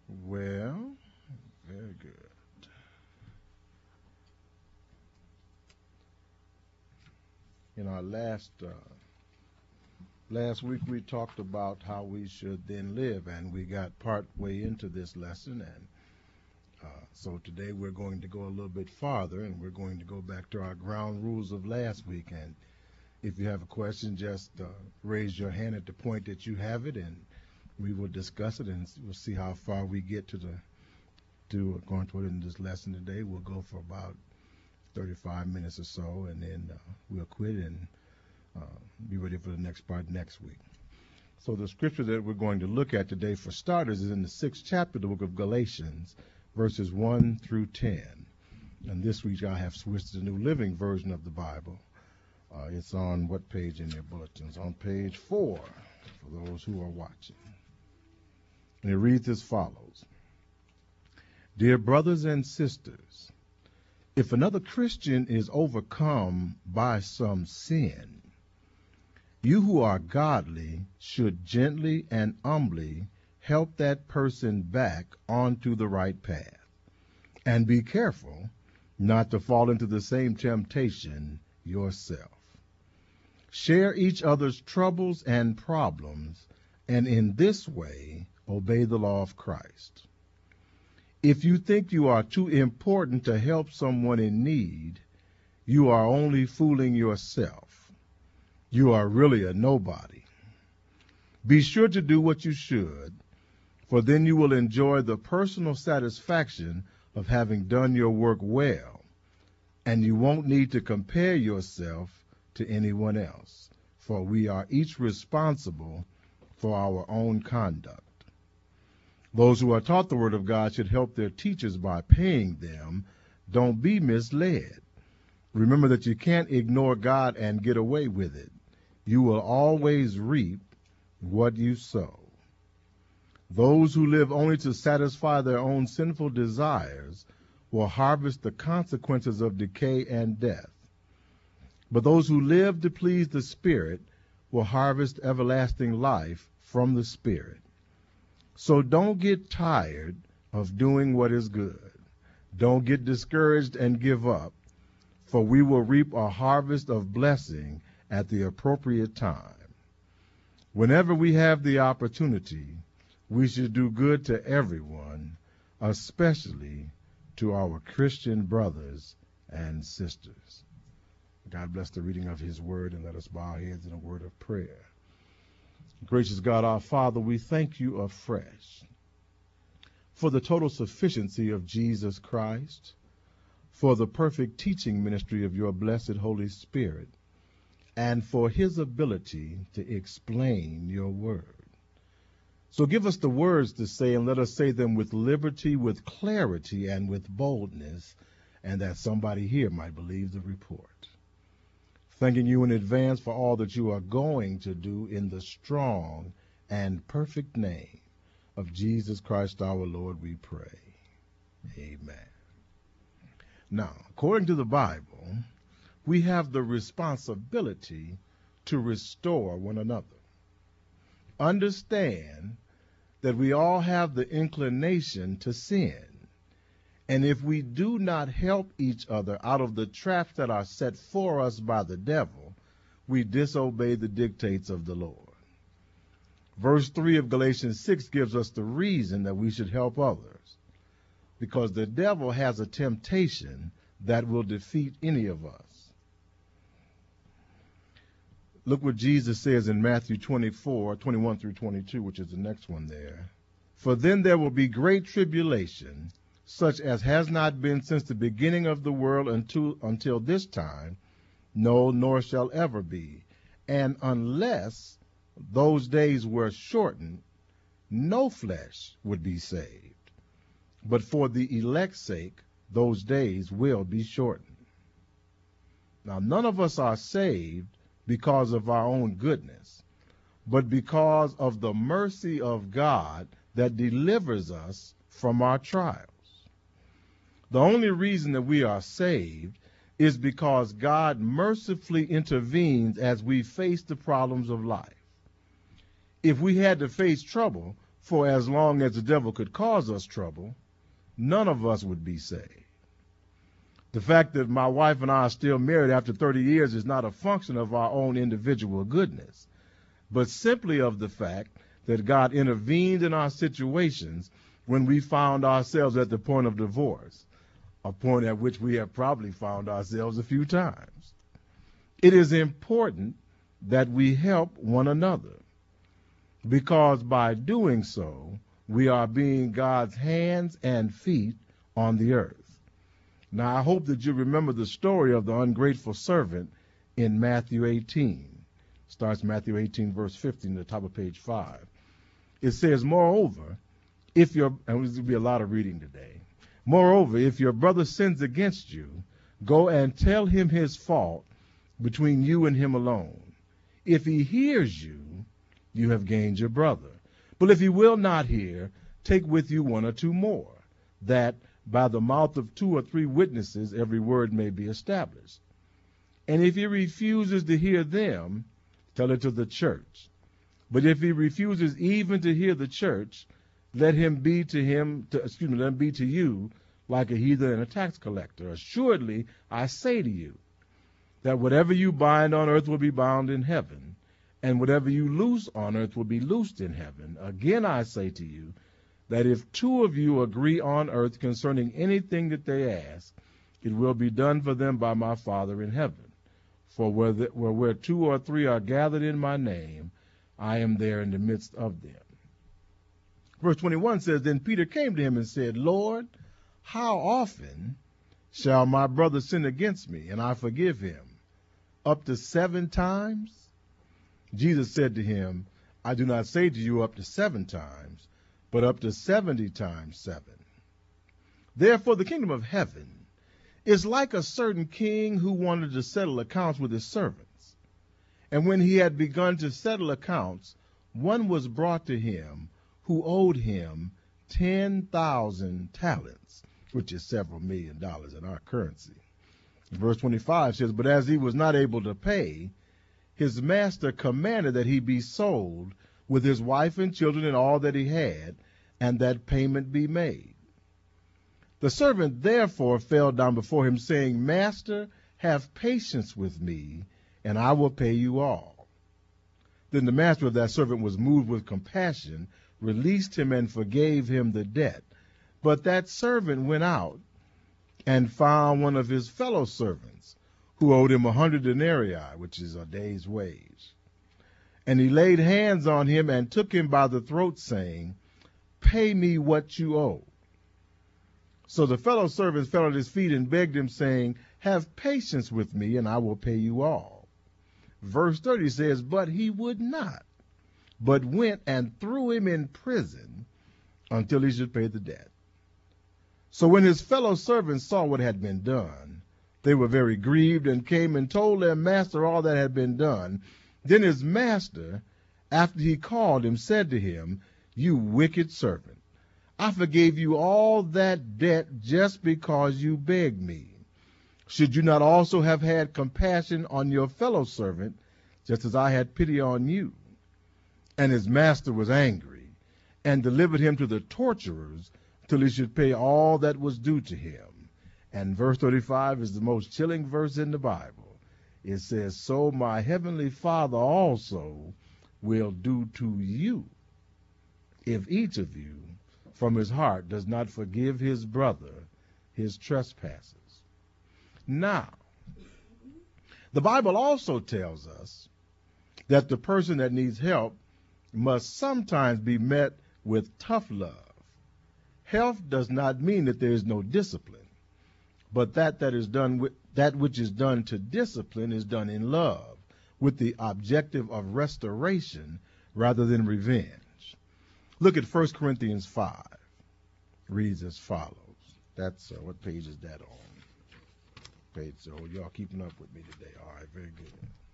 Well, very good. In our last week we talked about how we should then live, and we got part way into this lesson, and so today we're going to go a little bit farther, and we're going to go back to our ground rules of last week. And if you have a question, just raise your hand at the point that you have it, and we will discuss it, and we'll see how far we get to going toward in this lesson today. We'll go for about 35 minutes or so, and then we'll quit and be ready for the next part next week. So the scripture that we're going to look at today, for starters, is in the 6th chapter of the book of Galatians, verses 1 through 10. And this week I have switched to the New Living Version of the Bible. It's on what page in your bulletins? On page 4, for those who are watching. And it reads as follows. Dear brothers and sisters, if another Christian is overcome by some sin, you who are godly should gently and humbly help that person back onto the right path. And be careful not to fall into the same temptation yourself. Share each other's troubles and problems, and in this way obey the law of Christ. If you think you are too important to help someone in need, you are only fooling yourself. You are really a nobody. Be sure to do what you should, for then you will enjoy the personal satisfaction of having done your work well, and you won't need to compare yourself to anyone else, for we are each responsible for our own conduct. Those who are taught the Word of God should help their teachers by paying them. Don't be misled. Remember that you can't ignore God and get away with it. You will always reap what you sow. Those who live only to satisfy their own sinful desires will harvest the consequences of decay and death. But those who live to please the Spirit will harvest everlasting life from the Spirit. So don't get tired of doing what is good. Don't get discouraged and give up, for we will reap a harvest of blessing at the appropriate time. Whenever we have the opportunity, we should do good to everyone, especially to our Christian brothers and sisters. God bless the reading of his word, and let us bow our heads in a word of prayer. Gracious God, our Father, we thank you afresh for the total sufficiency of Jesus Christ, for the perfect teaching ministry of your blessed Holy Spirit, and for his ability to explain your word. So give us the words to say, and let us say them with liberty, with clarity, and with boldness, and that somebody here might believe the report. Thanking you in advance for all that you are going to do in the strong and perfect name of Jesus Christ our Lord, we pray. Amen. Now, according to the Bible, we have the responsibility to restore one another. Understand that we all have the inclination to sin. And if we do not help each other out of the traps that are set for us by the devil, we disobey the dictates of the Lord. Verse 3 of Galatians 6 gives us the reason that we should help others, because the devil has a temptation that will defeat any of us. Look what Jesus says in Matthew 24:21 through 22, which is the next one there. For then there will be great tribulation, such as has not been since the beginning of the world until this time, no, nor shall ever be. And unless those days were shortened, no flesh would be saved. But for the elect's sake, those days will be shortened. Now, none of us are saved because of our own goodness, but because of the mercy of God that delivers us from our trials. The only reason that we are saved is because God mercifully intervenes as we face the problems of life. If we had to face trouble For as long as the devil could cause us trouble, none of us would be saved. The fact that my wife and I are still married after 30 years is not a function of our own individual goodness, but simply of the fact that God intervened in our situations when we found ourselves at the point of divorce, a point at which we have probably found ourselves a few times. It is important that we help one another, because by doing so, we are being God's hands and feet on the earth. Now, I hope that you remember the story of the ungrateful servant in Matthew 18. Starts Matthew 18, verse 15, at the top of page 5. It says, moreover, and there's going to be a lot of reading today. Moreover, if your brother sins against you, go and tell him his fault between you and him alone. If he hears you, you have gained your brother. But if he will not hear, take with you one or two more, that by the mouth of 2 or 3 witnesses every word may be established. And if he refuses to hear them, tell it to the church. But if he refuses even to hear the church, let him be to you like a heathen and a tax collector. Assuredly, I say to you, that whatever you bind on earth will be bound in heaven, and whatever you loose on earth will be loosed in heaven. Again, I say to you, that if 2 of you agree on earth concerning anything that they ask, it will be done for them by my Father in heaven. For where 2 or 3 are gathered in my name, I am there in the midst of them. Verse 21 says, Then Peter came to him and said, Lord, how often shall my brother sin against me, and I forgive him? Up to 7 times? Jesus said to him, I do not say to you up to 7 times, but up to 70 times 7. Therefore the kingdom of heaven is like a certain king who wanted to settle accounts with his servants. And when he had begun to settle accounts, one was brought to him who owed him 10,000 talents, which is several $1 million in our currency. Verse 25 says, But as he was not able to pay, his master commanded that he be sold with his wife and children and all that he had, and that payment be made. The servant therefore fell down before him, saying, Master, have patience with me, and I will pay you all. Then the master of that servant was moved with compassion, released him, and forgave him the debt. But that servant went out and found one of his fellow servants, who owed him 100 denarii, which is a day's wage. And he laid hands on him and took him by the throat, saying, Pay me what you owe. So the fellow servants fell at his feet and begged him, saying, Have patience with me, and I will pay you all. Verse 30 says, But he would not, but went and threw him in prison until he should pay the debt. So when his fellow servants saw what had been done, they were very grieved, and came and told their master all that had been done. Then his master, after he called him, said to him, You wicked servant, I forgave you all that debt just because you begged me. Should you not also have had compassion on your fellow servant, just as I had pity on you? And his master was angry, and delivered him to the torturers till he should pay all that was due to him. And verse 35 is the most chilling verse in the Bible. It says, So my heavenly Father also will do to you, if each of you from his heart does not forgive his brother his trespasses. Now, the Bible also tells us that the person that needs help must sometimes be met with tough love. Help does not mean that there is no discipline, but that which is done to discipline is done in love, with the objective of restoration rather than revenge. Look at 1 Corinthians 5. Reads as follows. That's what page is that on? Page, so y'all keeping up with me today. All right, very good.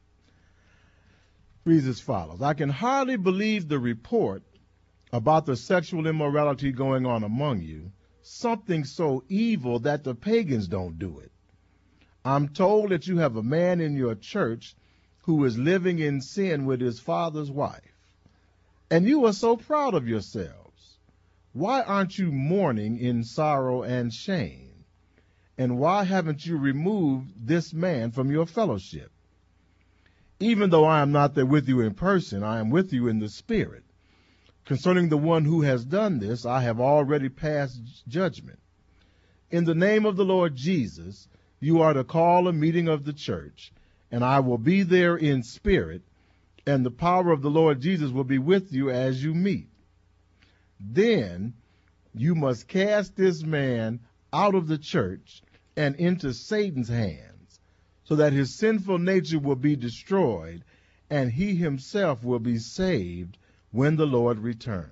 Reads as follows. I can hardly believe the report about the sexual immorality going on among you, something so evil that the pagans don't do it. I'm told that you have a man in your church who is living in sin with his father's wife. And you are so proud of yourselves. Why aren't you mourning in sorrow and shame? And why haven't you removed this man from your fellowship? Even though I am not there with you in person, I am with you in the spirit. Concerning the one who has done this, I have already passed judgment. In the name of the Lord Jesus, you are to call a meeting of the church, and I will be there in spirit, and the power of the Lord Jesus will be with you as you meet. Then you must cast this man out of the church and into Satan's hands, so that his sinful nature will be destroyed, and he himself will be saved when the Lord returns.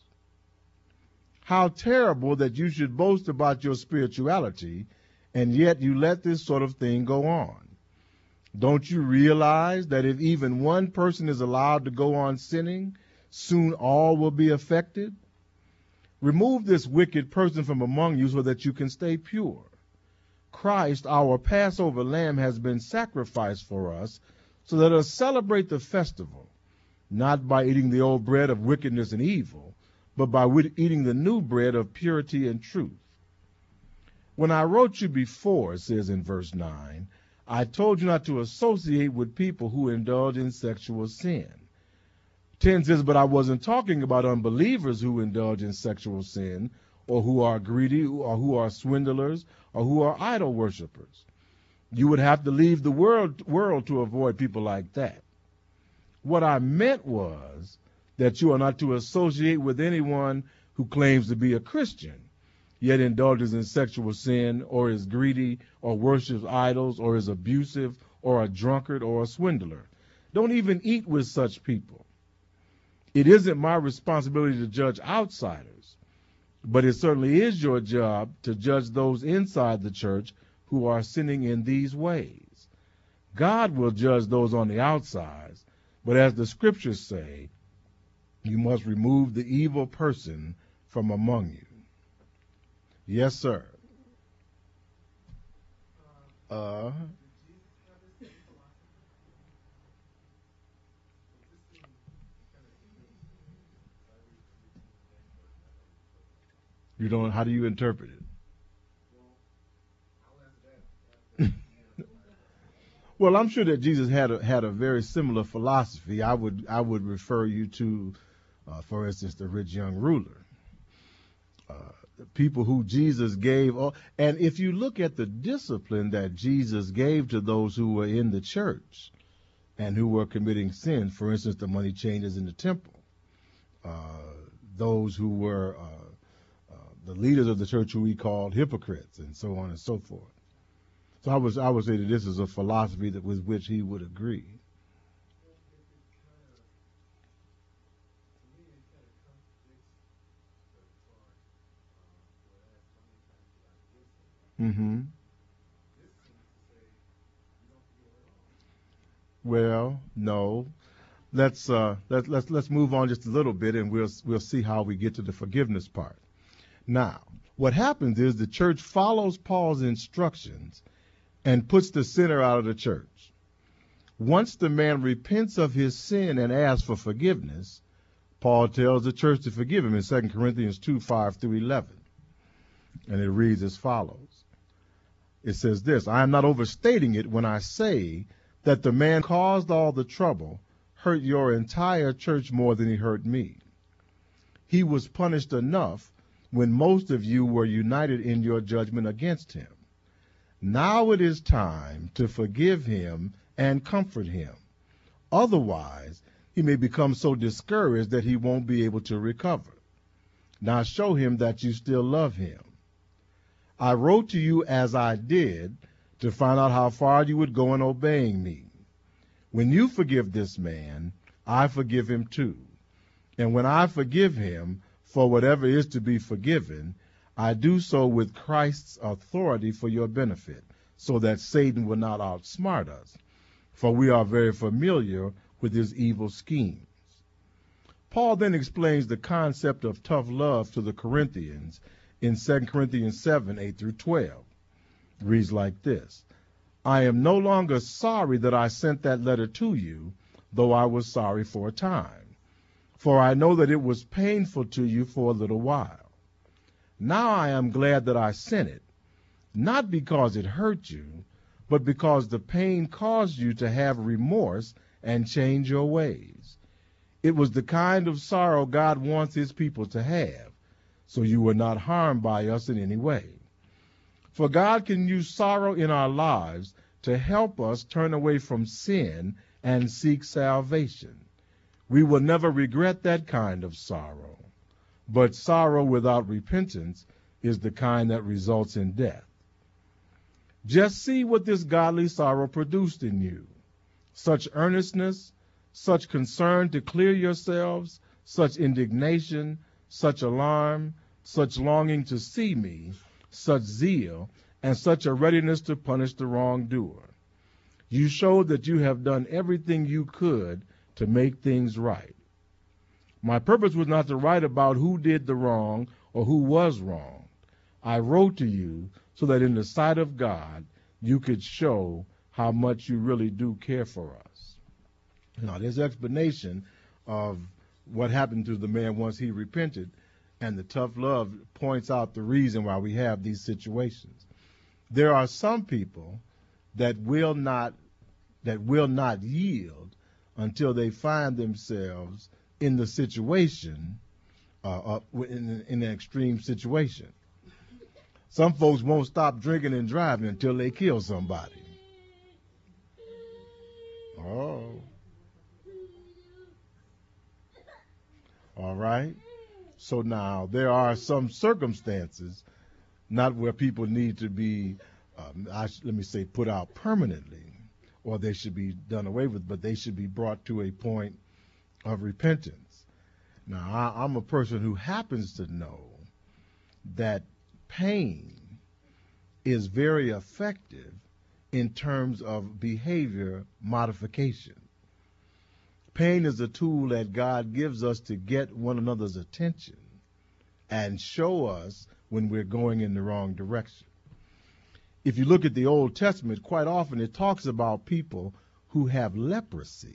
How terrible that you should boast about your spirituality, and yet you let this sort of thing go on. Don't you realize that if even one person is allowed to go on sinning, soon all will be affected? Remove this wicked person from among you so that you can stay pure. Christ, our Passover lamb, has been sacrificed for us, so let us celebrate the festival, not by eating the old bread of wickedness and evil, but by eating the new bread of purity and truth. When I wrote you before, it says in verse 9, I told you not to associate with people who indulge in sexual sin. 10 says, but I wasn't talking about unbelievers who indulge in sexual sin, or who are greedy, or who are swindlers, or who are idol worshippers. You would have to leave the world to avoid people like that. What I meant was that you are not to associate with anyone who claims to be a Christian, yet indulges in sexual sin, or is greedy, or worships idols, or is abusive, or a drunkard, or a swindler. Don't even eat with such people. It isn't my responsibility to judge outsiders, but it certainly is your job to judge those inside the church who are sinning in these ways. God will judge those on the outsides, but as the scriptures say, you must remove the evil person from among you. Yes, sir. You don't. How do you interpret it? Well, I'm sure that Jesus had a very similar philosophy. I would refer you to, for instance, the rich young ruler. People who Jesus gave, and if you look at the discipline that Jesus gave to those who were in the church and who were committing sin, for instance, the money changers in the temple, those who were the leaders of the church who he called hypocrites, and so on and so forth. So I would say that this is a philosophy that with which he would agree. Mm-hmm. Well, no. Let's move on just a little bit, and we'll see how we get to the forgiveness part. Now, what happens is the church follows Paul's instructions and puts the sinner out of the church. Once the man repents of his sin and asks for forgiveness, Paul tells the church to forgive him in 2 Corinthians 2:5-11. And it reads as follows. It says this, I am not overstating it when I say that the man caused all the trouble hurt your entire church more than he hurt me. He was punished enough when most of you were united in your judgment against him. Now it is time to forgive him and comfort him. Otherwise, he may become so discouraged that he won't be able to recover. Now show him that you still love him. I wrote to you as I did to find out how far you would go in obeying me. When you forgive this man, I forgive him too. And when I forgive him for whatever is to be forgiven, I do so with Christ's authority for your benefit, so that Satan will not outsmart us, for we are very familiar with his evil schemes. Paul then explains the concept of tough love to the Corinthians in 2 Corinthians 7:8-12. It reads like this, I am no longer sorry that I sent that letter to you, though I was sorry for a time. For I know that it was painful to you for a little while. Now I am glad that I sent it, not because it hurt you, but because the pain caused you to have remorse and change your ways. It was the kind of sorrow God wants his people to have, so you were not harmed by us in any way. For God can use sorrow in our lives to help us turn away from sin and seek salvation. We will never regret that kind of sorrow, but sorrow without repentance is the kind that results in death. Just see what this godly sorrow produced in you. Such earnestness, such concern to clear yourselves, such indignation, such alarm, such longing to see me, such zeal, and such a readiness to punish the wrongdoer. You showed that you have done everything you could to make things right. My purpose was not to write about who did the wrong or who was wrong. I wrote to you so that in the sight of God you could show how much you really do care for us. Now, there's explanation of what happened to the man once he repented, and the tough love points out the reason why we have these situations. There are some people that will not yield until they find themselves in the situation, in an extreme situation. Some folks won't stop drinking and driving until they kill somebody. Oh. All right. So now there are some circumstances, not where people need to be, put out permanently, or they should be done away with, but they should be brought to a point of repentance. Now, I'm a person who happens to know that pain is very effective in terms of behavior modification. Pain is a tool that God gives us to get one another's attention and show us when we're going in the wrong direction. If you look at the Old Testament, quite often it talks about people who have leprosy.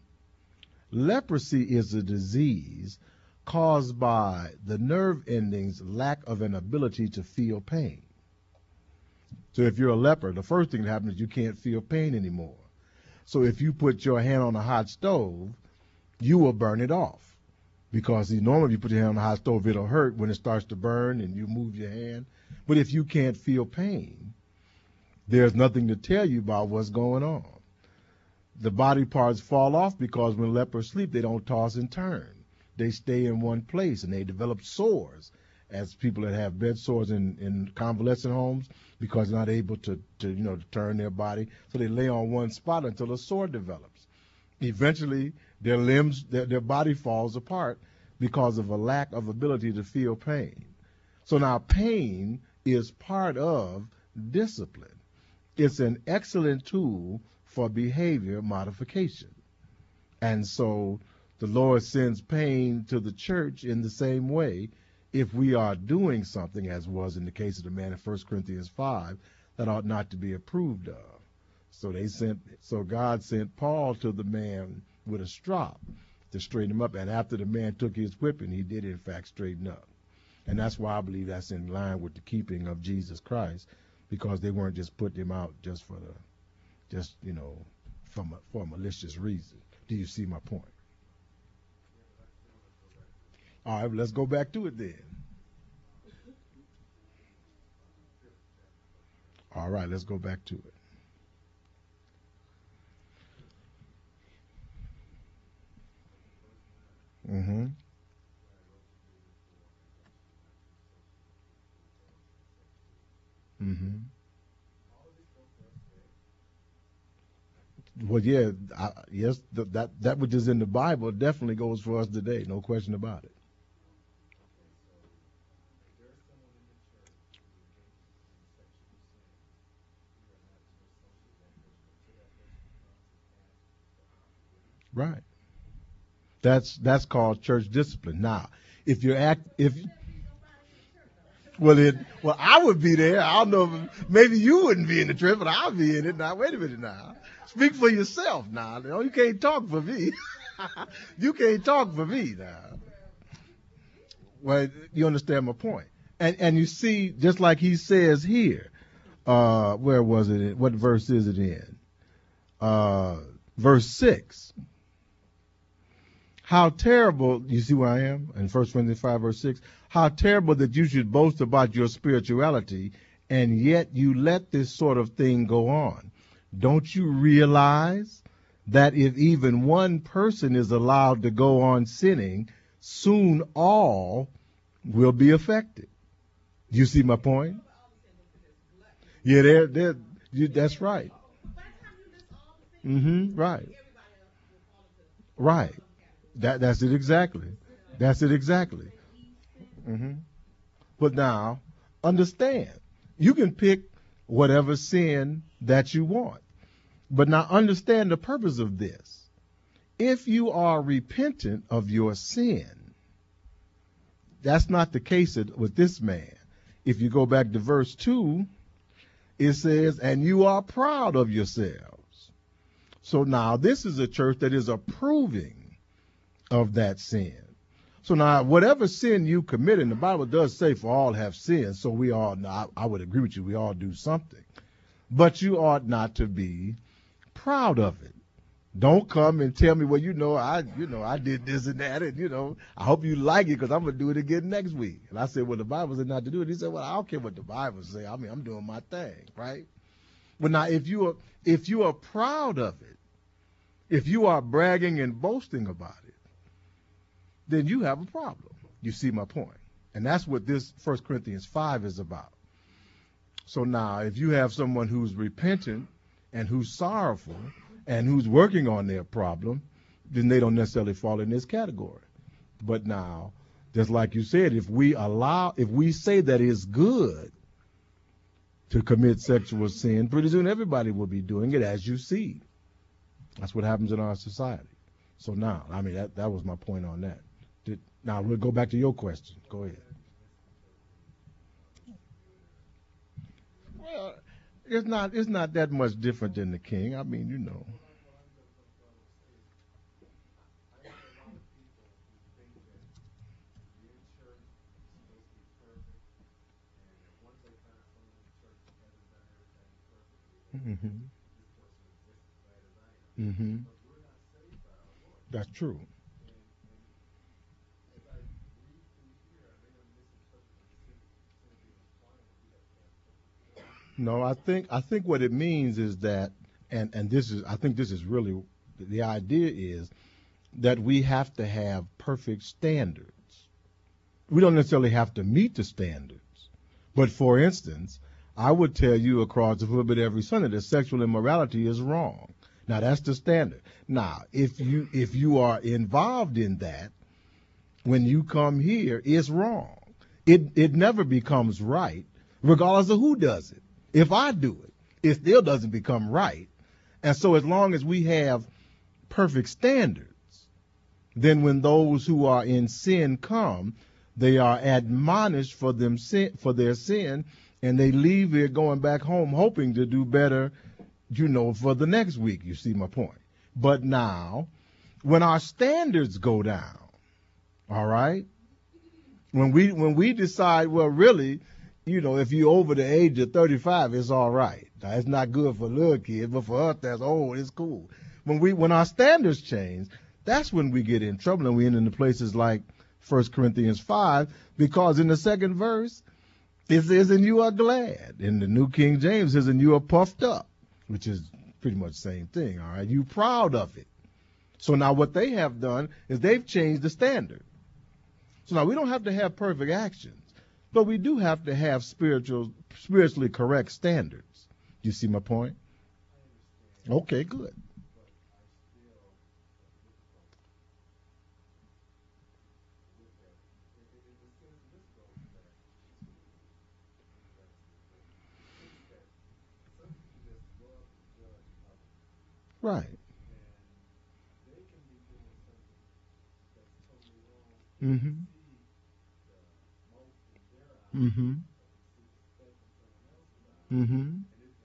Leprosy is a disease caused by the nerve endings' lack of an ability to feel pain. So if you're a leper, the first thing that happens is you can't feel pain anymore. So if you put your hand on a hot stove, you will burn it off. Because normally if you put your hand on a hot stove, it'll hurt when it starts to burn and you move your hand. But if you can't feel pain, there's nothing to tell you about what's going on. The body parts fall off because when lepers sleep, they don't toss and turn. They stay in one place, and they develop sores, as people that have bed sores in convalescent homes, because they're not able to turn their body. So they lay on one spot until a sore develops. Eventually, their limbs, their body falls apart because of a lack of ability to feel pain. So now pain is part of discipline. It's an excellent tool for behavior modification. And so the Lord sends pain to the church in the same way if we are doing something, as was in the case of the man in 1 Corinthians 5, that ought not to be approved of. So God sent Paul to the man with a strop to straighten him up. And after the man took his whipping, he did in fact straighten up. And that's why I believe that's in line with the keeping of Jesus Christ, because they weren't just putting him out for a malicious reason. Do you see my point? All right, let's go back to it then. All right, let's go back to it. Mm-hmm. Mm-hmm. Well, yeah, yes, that which is in the Bible definitely goes for us today, no question about it. Right. That's called church discipline. Now, if you act if well, I would be there. I don't know. Maybe you wouldn't be in the church, but I'll be in it. Now, wait a minute. Now, speak for yourself. Now, you can't talk for me. You can't talk for me. Now, well, you understand my point. And you see, just like he says here, where was it? What verse is it in? Verse 6. How terrible, you see where I am? In 1 Corinthians 5, verse 6. How terrible that you should boast about your spirituality, and yet you let this sort of thing go on. Don't you realize that if even one person is allowed to go on sinning, soon all will be affected? You see my point? Yeah, that's right. Right. Right. That's it exactly. That's it exactly. hmm But now, understand, you can pick whatever sin that you want. But now understand the purpose of this. If you are repentant of your sin, that's not the case with this man. If you go back to verse 2, it says, and you are proud of yourselves. So now this is a church that is approving of that sin. So now whatever sin you commit, and the Bible does say for all have sinned, so we all, I would agree with you, we all do something. But you ought not to be proud of it. Don't come and tell me, well, I did this and that, and I hope you like it because I'm gonna do it again next week. And I said, well, the Bible said not to do it. He said, well, I don't care what the Bible says. I mean, I'm doing my thing, right? But now, if you are proud of it, if you are bragging and boasting about it, then you have a problem. You see my point, and that's what this 1 Corinthians 5 is about. So now, if you have someone who's repentant and who's sorrowful and who's working on their problem, then they don't necessarily fall in this category. But now, just like you said, if we say that it's good to commit sexual sin, pretty soon everybody will be doing it, as you see. That's what happens in our society. So now, I mean, that was my point on that. Now, we'll go back to your question. Go ahead. Well, it's not that much different than the king. I mean, hmm hmm That's true. No, I think what it means is that, and this is I think this is really the idea is that we have to have perfect standards. We don't necessarily have to meet the standards, but for instance, I would tell you across the pulpit every Sunday that sexual immorality is wrong. Now that's the standard. Now, if you are involved in that, when you come here, it's wrong. It never becomes right, regardless of who does it. If I do it, it still doesn't become right. And so as long as we have perfect standards, then when those who are in sin come, they are admonished for their sin, and they leave here going back home hoping to do better, for the next week. You see my point. But now, when our standards go down, all right, when we decide, well, really, if you're over the age of 35, it's all right. Now, it's not good for little kids, but for us that's old, it's cool. When our standards change, that's when we get in trouble, and we end in places like 1 Corinthians 5, because in the second verse, it says, and you are glad. In the New King James, it says, and you are puffed up, which is pretty much the same thing, all right? You proud of it. So now what they have done is they've changed the standard. So now we don't have to have perfect actions, but we do have to have spiritually correct standards. Do you see my point? Okay, good. Right. Mm-hmm. Mm-hmm. Mm-hmm.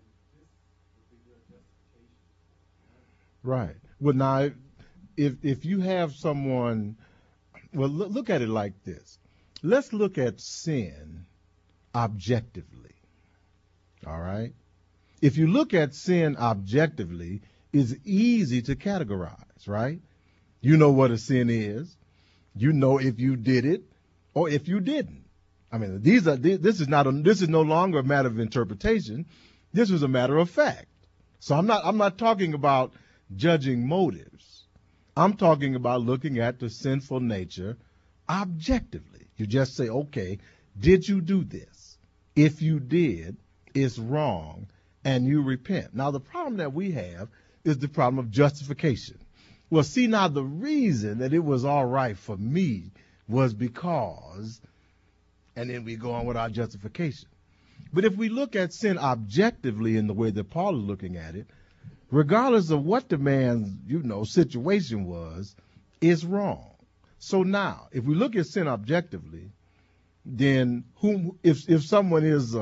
Right. Well, now, if you have someone, well, look at it like this. Let's look at sin objectively. All right? If you look at sin objectively, it's easy to categorize, right? You know what a sin is. You know if you did it or if you didn't. I mean, this is no longer a matter of interpretation. This is a matter of fact. So I'm not talking about judging motives. I'm talking about looking at the sinful nature objectively. You just say, okay, did you do this? If you did, it's wrong, and you repent. Now, the problem that we have is the problem of justification. Well, see, now the reason that it was all right for me was because, and then we go on with our justification. But if we look at sin objectively in the way that Paul is looking at it, regardless of what the man's, situation was, it's wrong. So now, if we look at sin objectively, then if someone is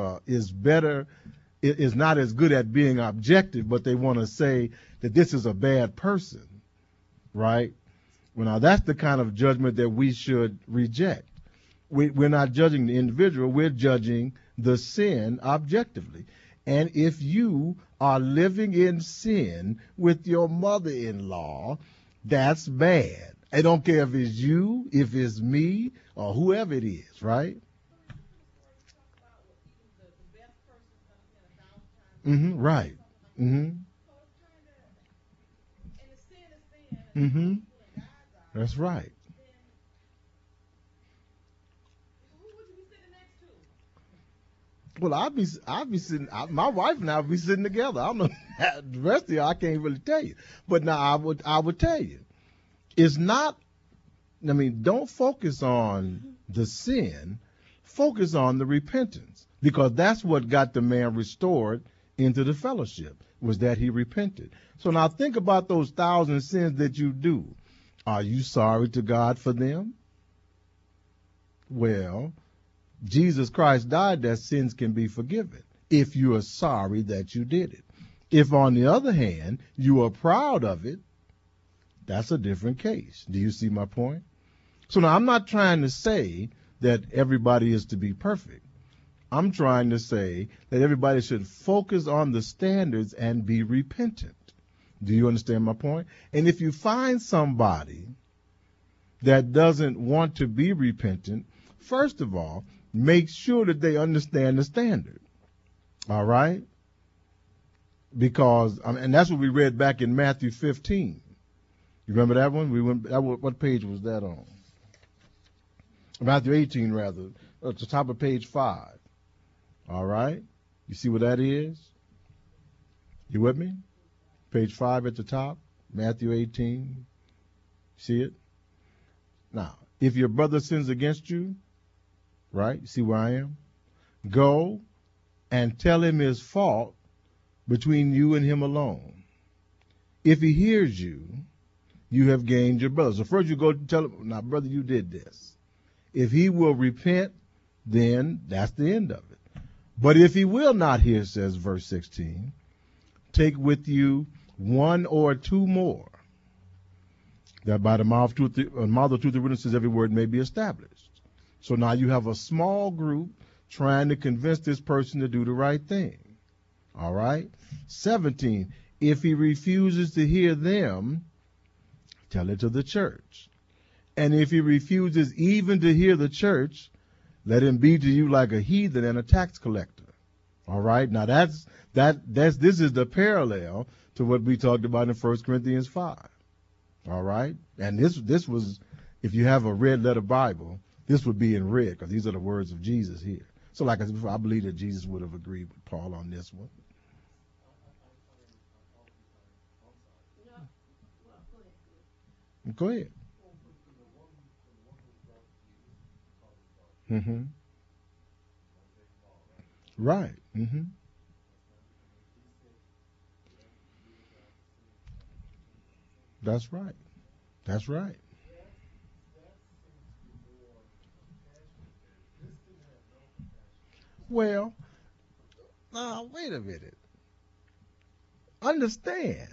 not as good at being objective, but they want to say that this is a bad person, right? Well, now that's the kind of judgment that we should reject. We're not judging the individual, we're judging the sin objectively. And if you are living in sin with your mother-in-law, that's bad. I don't care if it's you, if it's me, or whoever it is, right? Right. That's right. Well, I'll be sitting. My wife and I'll be sitting together. I don't know the rest of you. I can't really tell you. But now I would tell you, it's not. I mean, don't focus on the sin. Focus on the repentance, because that's what got the man restored into the fellowship, was that he repented. So now think about those 1,000 sins that you do. Are you sorry to God for them? Well, Jesus Christ died that sins can be forgiven if you are sorry that you did it. If, on the other hand, you are proud of it, that's a different case. Do you see my point? So now I'm not trying to say that everybody is to be perfect. I'm trying to say that everybody should focus on the standards and be repentant. Do you understand my point? And if you find somebody that doesn't want to be repentant, first of all, make sure that they understand the standard. All right? Because, and that's what we read back in Matthew 15. You remember that one? What page was that on? Matthew 18, rather. At the top of page 5. All right? You see what that is? You with me? Page 5 at the top, Matthew 18. See it? Now, if your brother sins against you, right? You see where I am? Go and tell him his fault between you and him alone. If he hears you, you have gained your brother. So first you go tell him, now, brother, you did this. If he will repent, then that's the end of it. But if he will not hear, says verse 16, take with you 1 or 2 more, that by the mouth of truth and witnesses every word may be established. So now you have a small group trying to convince this person to do the right thing. All right? 17, if he refuses to hear them, tell it to the church. And if he refuses even to hear the church, let him be to you like a heathen and a tax collector. All right? Now this is the parallel to what we talked about in 1 Corinthians 5. All right? And this was, if you have a red letter Bible, this would be in red, because these are the words of Jesus here. So like I said before, I believe that Jesus would have agreed with Paul on this one. Go ahead. Right. That's right. That's right. Well, now wait a minute. Understand.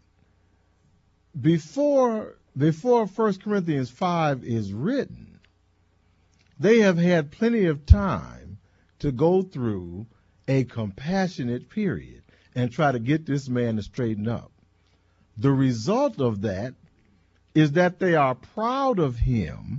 Before 1 Corinthians 5 is written, they have had plenty of time to go through a compassionate period and try to get this man to straighten up. The result of that is that they are proud of him,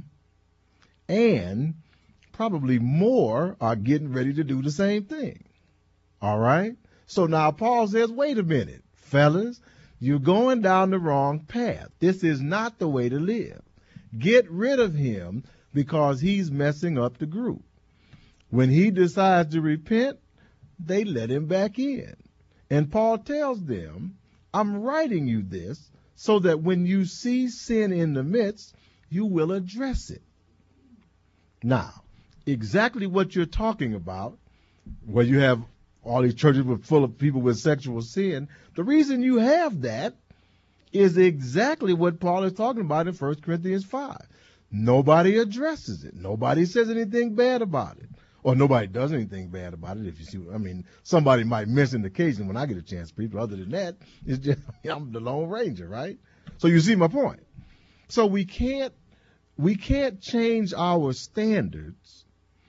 and probably more are getting ready to do the same thing. All right? So now Paul says, wait a minute, fellas, you're going down the wrong path. This is not the way to live. Get rid of him because he's messing up the group. When he decides to repent, they let him back in. And Paul tells them, I'm writing you this so that when you see sin in the midst, you will address it. Now, exactly what you're talking about, where you have all these churches full of people with sexual sin, the reason you have that is exactly what Paul is talking about in 1 Corinthians 5. Nobody addresses it. Nobody says anything bad about it. Or nobody does anything bad about it, if you see what I mean. Somebody might mention occasionally when I get a chance to preach, but other than that, it's just I'm the Lone Ranger, right? So you see my point. So we can't change our standards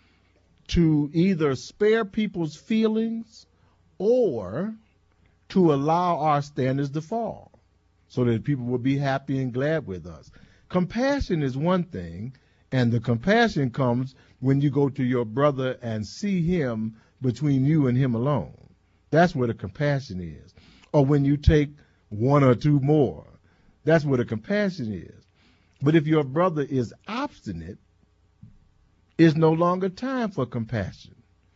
to either spare people's feelings or to allow our standards to fall so that people will be happy and glad with us. Compassion is one thing, and the compassion comes when you go to your brother and see him between you and him alone. That's where the compassion is. Or when you take one or two more. That's where the compassion is. But if your brother is obstinate, it's no longer time for compassion.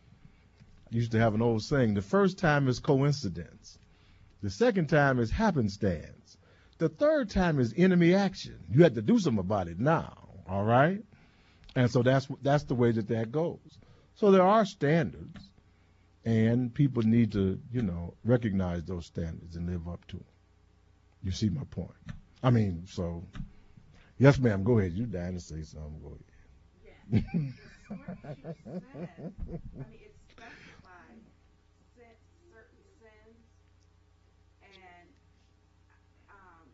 I used to have an old saying, the first time is coincidence. The second time is happenstance. The third time is enemy action. You have to do something about it now, all right? And so that's the way that goes. So there are standards, and people need to, recognize those standards and live up to them. You see my point? I mean, so, yes, ma'am, go ahead. You dying to say something. Go ahead. Yes. The scripture says, it specifies certain sins, and um,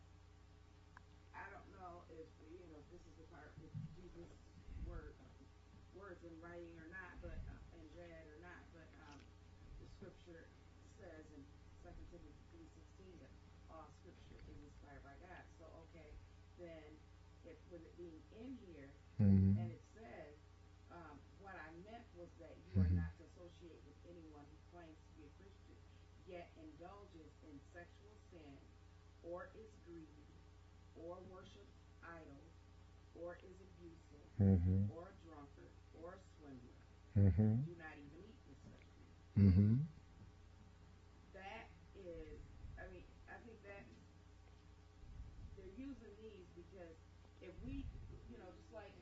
I don't know if this is the part with Jesus' words in writing or not, but and read or not. But the scripture says in 2 Timothy 3:16 that all scripture is inspired by God. So okay, then with it being in here, Mm-hmm. and it says, what I meant was that you are not to associate with anyone who claims to be a Christian, yet indulges in sexual sin, or is greedy, or worships idols, or is abusive, Mm-hmm. or a drunkard, or a swindler. Mm-hmm. Do not even eat with such people. Mm-hmm. That is, I think that they're using these because if we, just like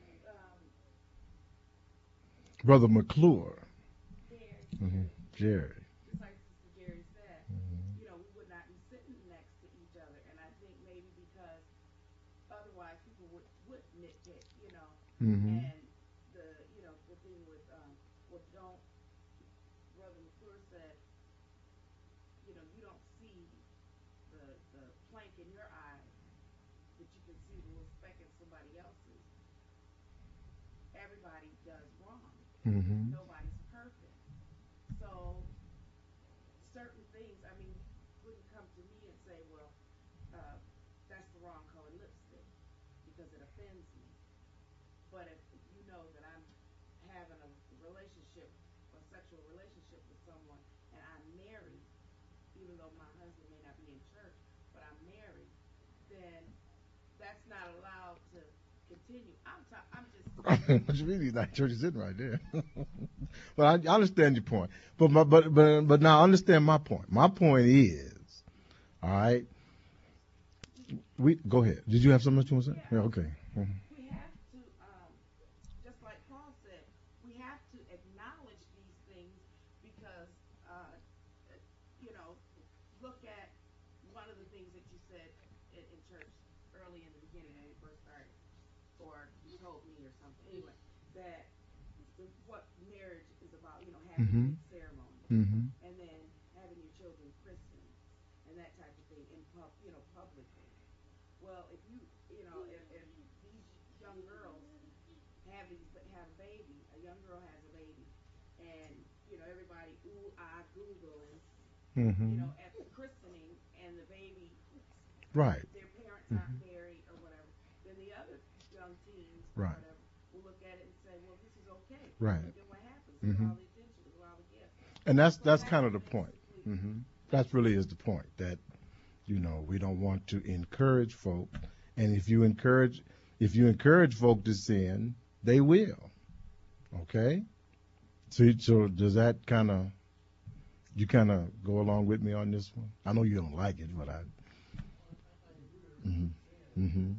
Brother McClure. Mm-hmm. Jerry, Jerry. just like Sister Jerry said, Mm-hmm. we would not be sitting next to each other. And I think maybe because otherwise people would nitpick, Mm-hmm. and the thing with, well, don't, Brother McClure said, you don't see the plank in your eye, but you can see the little speck in somebody else's. Everybody does wrong. Mm-hmm. Nobody's perfect. So certain things, you wouldn't come to me and say, well, uh, that's the wrong color lipstick because it offends me. But if you know that I'm having a relationship, a sexual relationship with someone, and I'm married, even though my husband may not be in church, but I'm married, then that's not allowed to continue. I'm just saying. What you mean he's not church sitting right there? But I understand your point. But now understand my point. My point is, all right. We go ahead. Did you have something that you want to say? Yeah, Yeah. Okay. Mm-hmm. we have to, just like Paul said, we have to acknowledge these things because, you know, look at one of the things that you said in church early in the beginning when we first started, or you told me or something. Anyway, that what marriage is about, having Mm-hmm. big ceremonies, Mm-hmm. and then having your children christened and that type of thing in publicly. Well, if if these young girls have a baby, a young girl has a baby, and Googling, Mm-hmm. at the christening and the baby, Right. their parents aren't Mm-hmm. married or whatever, then the other young teens or Right. whatever will look at it and say, well, this is okay. Right. But then what happens? Look at Mm-hmm. all the attention, look at all the gifts. And So that's kind of perfection the makes point. complete. Mm-hmm. That's really is the point that we don't want to encourage folk, and if you encourage folk to sin, they will. Okay. So does that kind of go along with me on this one? I know you don't like it, but I. Mm-hmm. Mm-hmm.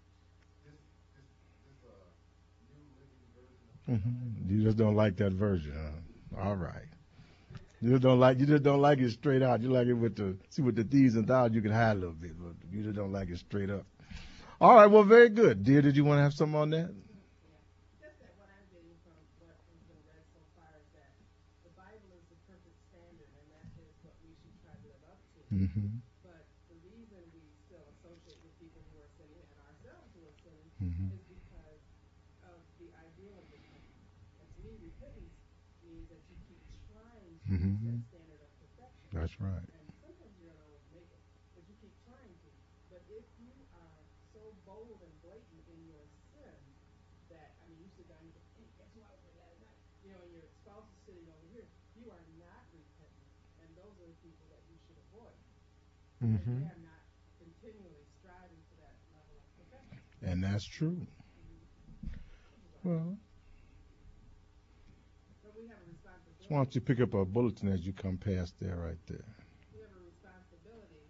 Mm-hmm. You just don't like that version, huh? All right. You just don't like it straight out. You like it with the thieves and thous you can hide a little bit, but you just don't like it straight up. All right, well, very good. Dear, did you want to have something on that? Yeah. Just that what I'm getting from what has been read so far is that the Bible is the perfect standard, and that is what we should try to live up to. Mm-hmm. But the reason we still associate with people who are sinning and ourselves who are sinning Mm-hmm. is because of the ideal of repentance. And to me, repentance means that you keep trying to reach Mm-hmm. that standard of perfection. That's right. And sometimes you don't always make it, but you keep trying to. But if you are so bold and blatant in your sin that, I mean, you sit down and you say, hey, guess who I was with last night? And your spouse is sitting over here. You are not repentant. And those are the people that you should avoid because Mm-hmm. they are not continually striving for that level of perfection. And that's true. Well, But we have a so why responsibility. don't you pick up a bulletin as you come past there, right there? We have a responsibility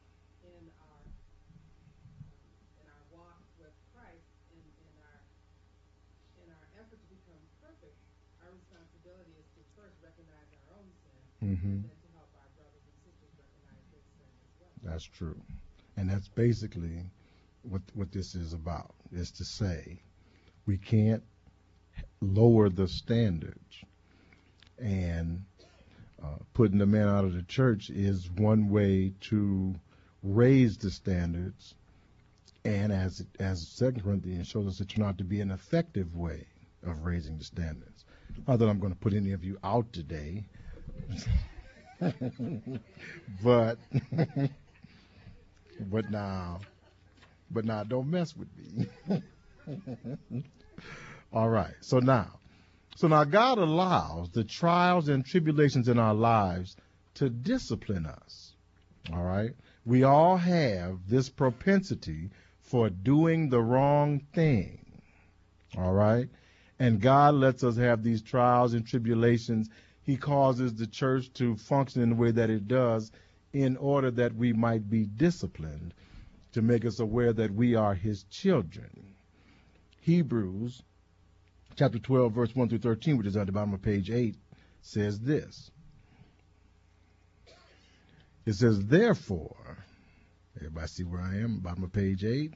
in our walk with Christ, in our effort to become perfect. Our responsibility is to first recognize our own sin, Mm-hmm. and then to help our brothers and sisters recognize their sin as well. That's true. And that's basically what this is about, is to say we can't lower the standards. And putting the man out of the church is one way to raise the standards. And as Second Corinthians shows us, it turned out to be an effective way of raising the standards. Not that I'm going to put any of you out today, but but now don't mess with me. All right. So now God allows the trials and tribulations in our lives to discipline us. All right. We all have this propensity for doing the wrong thing. All right. And God lets us have these trials and tribulations. He causes the church to function in the way that it does in order that we might be disciplined, to make us aware that we are his children. Hebrews chapter 12, verse 1 through 13, which is at the bottom of page 8, says this. It says, therefore, everybody see where I am? Bottom of page 8.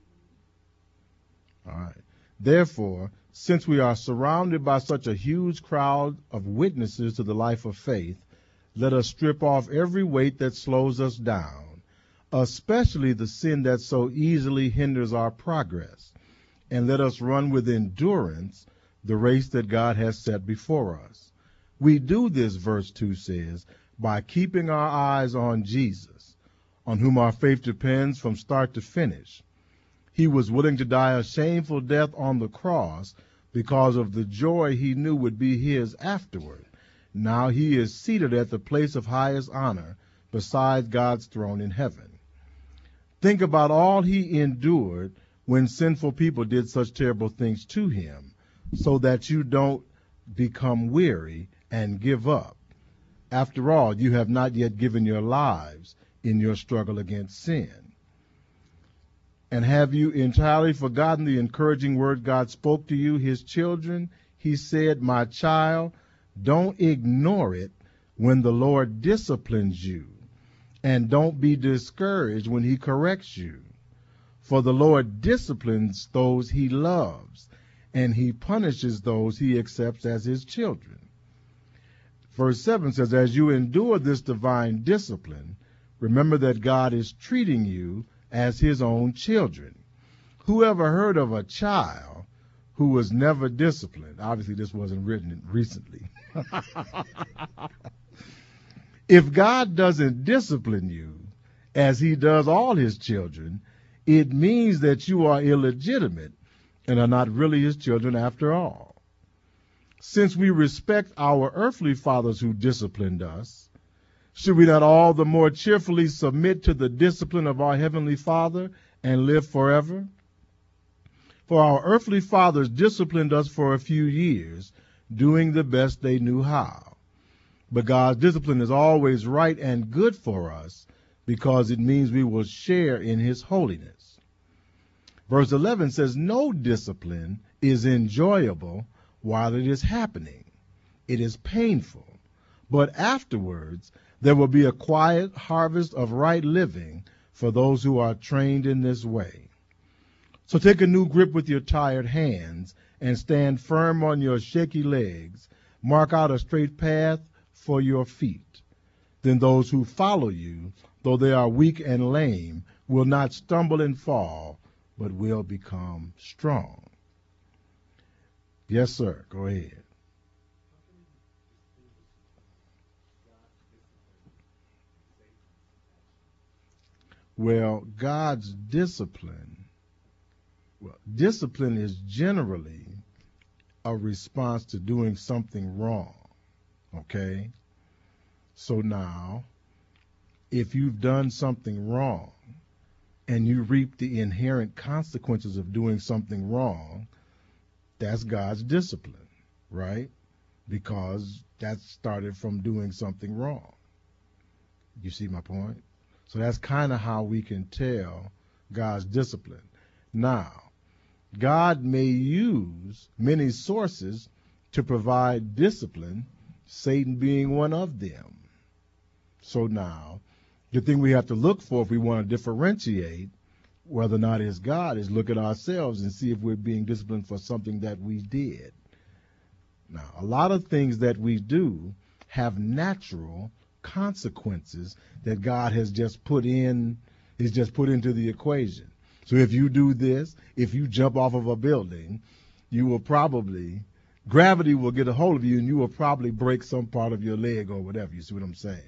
All right. Therefore, since we are surrounded by such a huge crowd of witnesses to the life of faith, let us strip off every weight that slows us down, especially the sin that so easily hinders our progress, and let us run with endurance the race that God has set before us. We do this, verse 2 says, by keeping our eyes on Jesus, on whom our faith depends from start to finish. He was willing to die a shameful death on the cross because of the joy he knew would be his afterward. Now he is seated at the place of highest honor beside God's throne in heaven. Think about all he endured when sinful people did such terrible things to him, so that you don't become weary and give up. After all, you have not yet given your lives in your struggle against sin. And have you entirely forgotten the encouraging word God spoke to you, his children? He said, my child, don't ignore it when the Lord disciplines you, and don't be discouraged when he corrects you. For the Lord disciplines those he loves, and he punishes those he accepts as his children. Verse 7 says, as you endure this divine discipline, remember that God is treating you as his own children. Who ever heard of a child who was never disciplined? Obviously, this wasn't written recently. If God doesn't discipline you as he does all his children, it means that you are illegitimate and are not really his children after all. Since we respect our earthly fathers who disciplined us, should we not all the more cheerfully submit to the discipline of our heavenly Father and live forever? For our earthly fathers disciplined us for a few years, doing the best they knew how. But God's discipline is always right and good for us because it means we will share in his holiness. Verse 11 says, no discipline is enjoyable while it is happening. It is painful. But afterwards, there will be a quiet harvest of right living for those who are trained in this way. So take a new grip with your tired hands and stand firm on your shaky legs. Mark out a straight path for your feet. Then those who follow you, though they are weak and lame, will not stumble and fall, but will become strong. Yes, sir. Go ahead. Well, God's discipline, discipline is generally a response to doing something wrong. Okay? So now, if you've done something wrong and you reap the inherent consequences of doing something wrong, that's God's discipline, right? Because that started from doing something wrong. You see my point? So that's kind of how we can tell God's discipline. Now, God may use many sources to provide discipline, Satan being one of them. So now, the thing we have to look for if we want to differentiate whether or not it's God is look at ourselves and see if we're being disciplined for something that we did. Now, a lot of things that we do have natural consequences that God has just put into the equation. So if you do this, if you jump off of a building, gravity will get a hold of you and you will probably break some part of your leg or whatever. You see what I'm saying?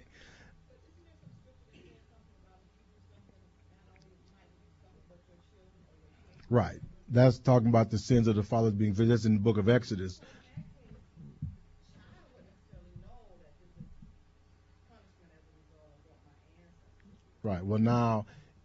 Right. That's talking about the sins of the fathers being visited. That's in the book of Exodus. Right. Well, now,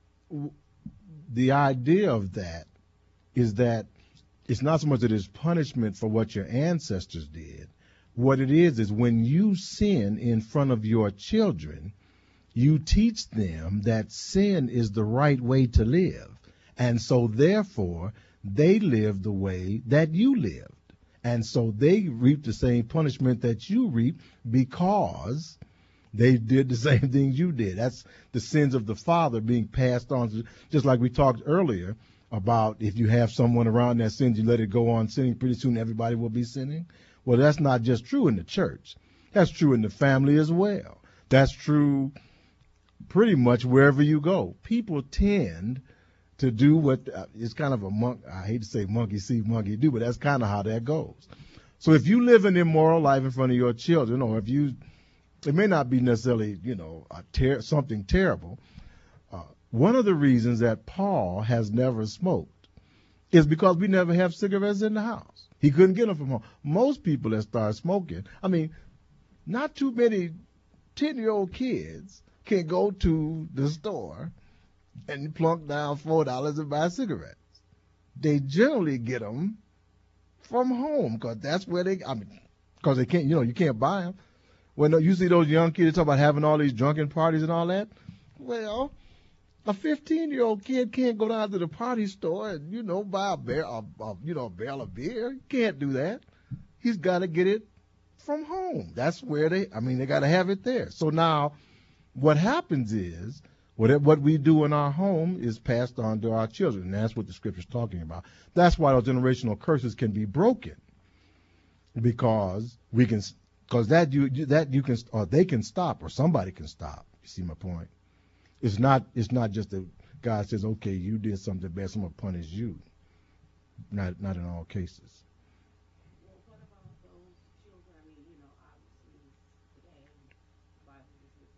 the idea of that is that it's not so much that it's punishment for what your ancestors did. What it is when you sin in front of your children, you teach them that sin is the right way to live. And so, therefore, they live the way that you lived. And so they reap the same punishment that you reap because they did the same things you did. That's the sins of the father being passed on. Just like we talked earlier about if you have someone around that sins, you let it go on sinning, pretty soon everybody will be sinning. Well, that's not just true in the church. That's true in the family as well. That's true pretty much wherever you go. People tend to do what it's kind of I hate to say monkey see, monkey do, but that's kind of how that goes. So if you live an immoral life in front of your children, or it may not be necessarily, something terrible. One of the reasons that Paul has never smoked is because we never have cigarettes in the house. He couldn't get them from home. Most people that start smoking, not too many 10-year-old kids can go to the store and plunk down $4 and buy cigarettes. They generally get them from home because that's where because they can't, you can't buy them. When you see those young kids talk about having all these drunken parties and all that, well, a 15-year-old kid can't go down to the party store and, buy a barrel of beer. He can't do that. He's got to get it from home. That's where they got to have it there. So now what happens is what we do in our home is passed on to our children. And that's what the scripture's talking about. That's why those generational curses can be broken because they can stop or somebody can stop. You see my point? It's not just that God says, okay, you did something bad, so I'm going to punish you. Not in all cases. Well, what about those children? Obviously today the Bible is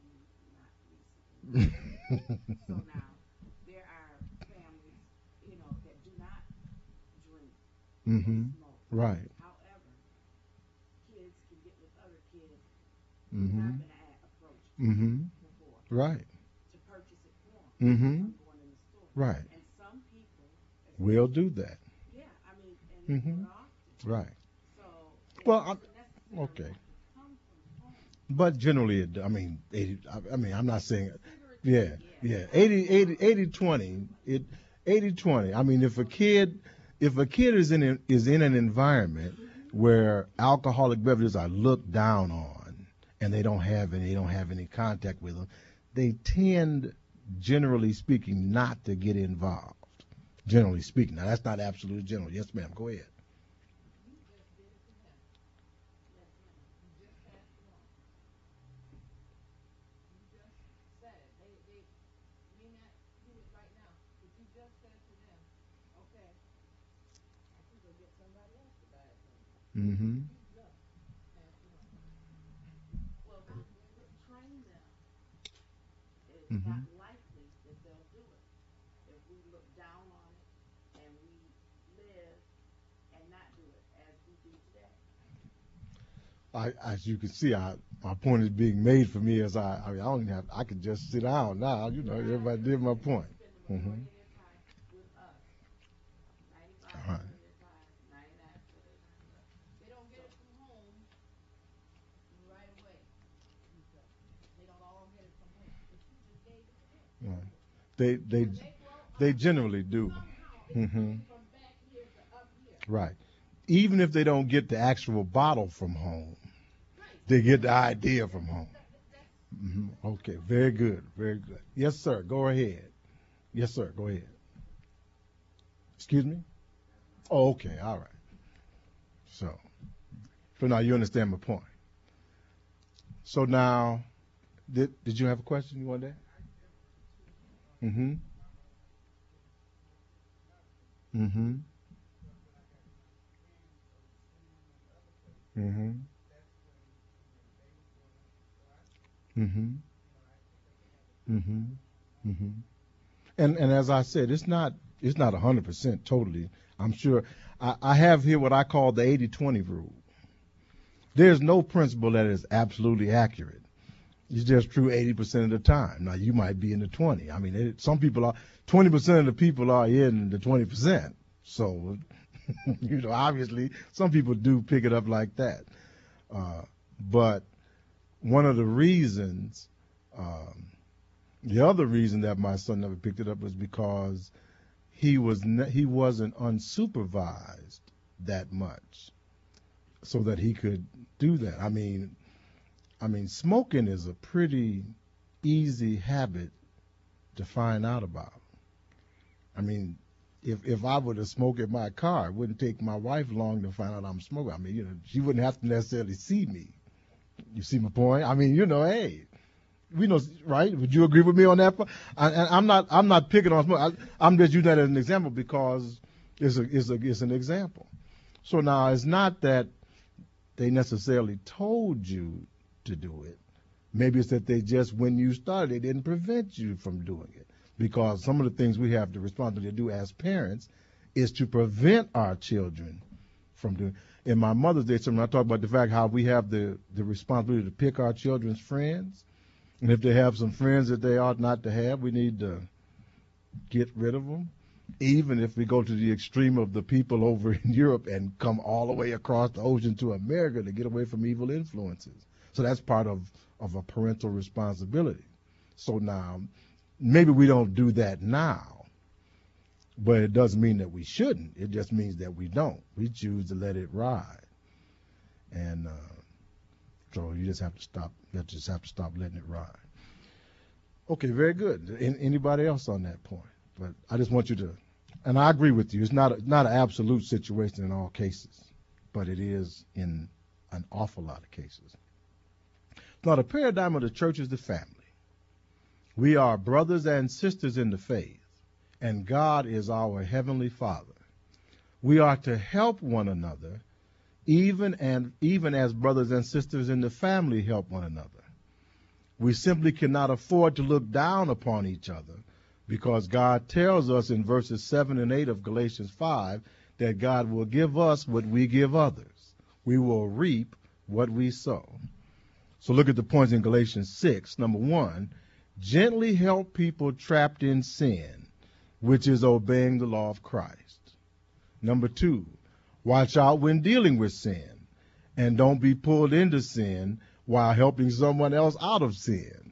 So now there are families, that do not drink or Mm-hmm. smoke. Right. However, kids can get with other kids who Mm-hmm. have been approached Mm-hmm. before Right. to purchase it for them Mm-hmm. from going in the store. Right. And some people, We'll especially, do that. yeah, I mean, and they do Mm-hmm. it often. Right. So it Well, doesn't necessarily okay. have to come from home. But generally, I mean, 80, I mean, I'm not saying, yeah, Figuratively, yes. yeah, I don't 80, know 80, how 80, 20, it, 80, 20. I mean, if a kid is in an environment where alcoholic beverages are looked down on and they don't have any contact with them, they tend, generally speaking, not to get involved. Generally speaking. Now, that's not absolute general. Yes, ma'am. Go ahead. Mm-hmm. Well, if we train them, it's not Mm-hmm. likely that they'll do it. If we look down on it and we live and not do it as we do today. As you can see, my point is being made for me I mean, I don't even have, I could just sit down now. Everybody did my point. Spend the Mm-hmm. majority of their time with us. 95% All right. of their time, 99% of their time with us. They don't get it from home right away. They don't all get it from home. But you just gave it to them. All right. They they When they grow they up, generally do. somehow it's Mm-hmm. coming from back here to up here. Right. Even if they don't get the actual bottle from home, Right. they get the idea from home. That's Hmm. Okay. Very good. Very good. Yes, sir. Go ahead. Yes, sir. Go ahead. Excuse me. Oh, okay. All right. So now you understand my point. So now, did you have a question you wanted? Mm-hmm. Mm-hmm. Mm-hmm. Mm-hmm. Mm-hmm. Mm-hmm. And as I said, it's not 100% totally. I'm sure I have here what I call the 80-20 rule. There's no principle that is absolutely accurate. It's just true 80% of the time. Now you might be in the 20. I mean, some people are 20% of the people are in the 20%. So, obviously some people do pick it up like that. Uh, but one of the reasons, um, the other reason that my son never picked it up was because he wasn't unsupervised that much, so that he could do that. I mean, smoking is a pretty easy habit to find out about. I mean, if I were to smoke in my car, it wouldn't take my wife long to find out I'm smoking. I mean, she wouldn't have to necessarily see me. You see my point? I mean, hey, we know, right? Would you agree with me on that? And I'm not picking on smoke. I'm just using that as an example because it's an example. So now it's not that they necessarily told you to do it. Maybe it's that they just, when you started, they didn't prevent you from doing it. Because some of the things we have the responsibility to do as parents is to prevent our children from doing. In my Mother's Day sermon, I talk about the fact how we have the responsibility to pick our children's friends. And if they have some friends that they ought not to have, we need to get rid of them. Even if we go to the extreme of the people over in Europe and come all the way across the ocean to America to get away from evil influences. So that's part of a parental responsibility. So now, maybe we don't do that now, but it doesn't mean that we shouldn't. It just means that we don't. We choose to let it ride. And so you just have to stop. You just have to stop letting it ride. Okay, very good. Anybody else on that point? But I just want you to, and I agree with you. It's not an absolute situation in all cases, but it is in an awful lot of cases. Now, the paradigm of the church is the family. We are brothers and sisters in the faith, and God is our heavenly Father. We are to help one another, even as brothers and sisters in the family help one another. We simply cannot afford to look down upon each other, because God tells us in verses 7 and 8 of Galatians 5 that God will give us what we give others. We will reap what we sow. So look at the points in Galatians 6. Number 1, gently help people trapped in sin, which is obeying the law of Christ. Number 2, watch out when dealing with sin, and don't be pulled into sin while helping someone else out of sin.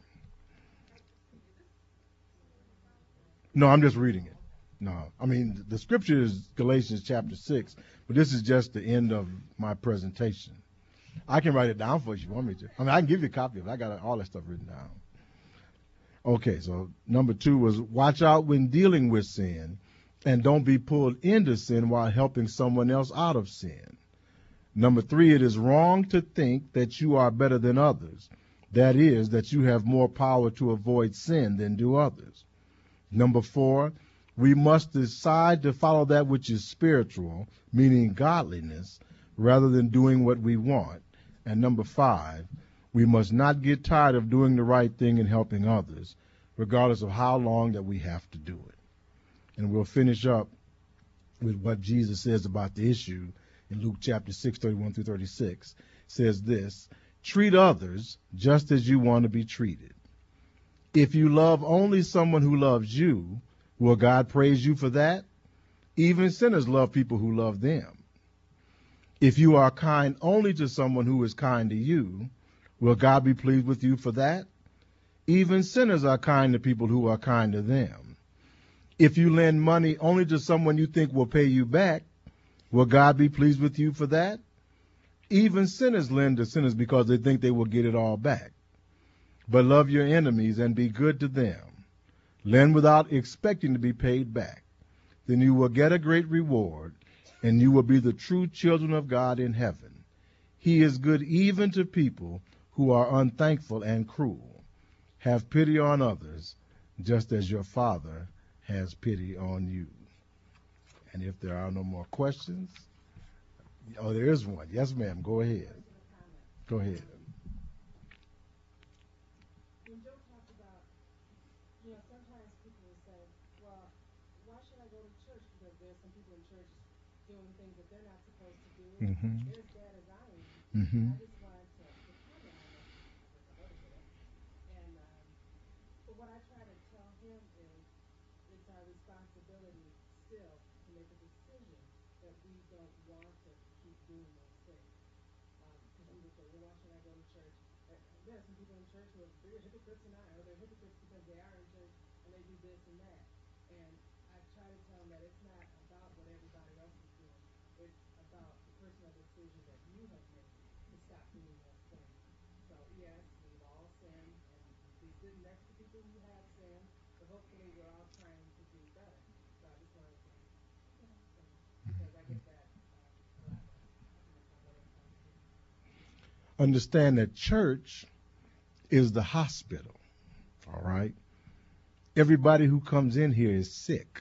No, I'm just reading it. No, I mean, the scripture is Galatians chapter 6, but this is just the end of my presentation. I can write it down for you if you want me to. I mean, I can give you a copy of it. I got all that stuff written down. Okay, so number 2 was watch out when dealing with sin, and don't be pulled into sin while helping someone else out of sin. Number 3, it is wrong to think that you are better than others. That is, that you have more power to avoid sin than do others. Number 4, we must decide to follow that which is spiritual, meaning godliness, rather than doing what we want. And number 5, we must not get tired of doing the right thing and helping others, regardless of how long that we have to do it. And we'll finish up with what Jesus says about the issue in Luke chapter 6, 31 through 36. It says this: treat others just as you want to be treated. If you love only someone who loves you, will God praise you for that? Even sinners love people who love them. If you are kind only to someone who is kind to you, will God be pleased with you for that? Even sinners are kind to people who are kind to them. If you lend money only to someone you think will pay you back, will God be pleased with you for that? Even sinners lend to sinners because they think they will get it all back. But love your enemies and be good to them. Lend without expecting to be paid back. Then you will get a great reward, and you will be the true children of God in heaven. He is good even to people who are unthankful and cruel. Have pity on others, just as your Father has pity on you. And if there are no more questions, oh, there is one. Yes, ma'am. Go ahead. Go ahead. When Joe talked about, sometimes people will say, well, why should I go to church? Because there's some people in church doing things that they're not supposed to do. Mm-hmm. They're as bad as I am. Mm-hmm. And I just wanted to comment on that just a little bit. And but what I try to tell him is it's our responsibility still to make a decision that we don't want to keep doing those things. Because you would say, well, why should I go to church? There are some people in church who are bigger hypocrites than I, or they're hypocrites because they are in church and they do this and that. And I try to tell them that it's not about what everybody else is doing. It's about the personal decision that you have made to stop doing those things. So yes, we've all sinned, and we sit next to people who have sinned, but hopefully we're all trying to do better. So I just wanted to, because I get that a lot. I think that's my brother talking to. Understand that church is the hospital, all right? Everybody who comes in here is sick.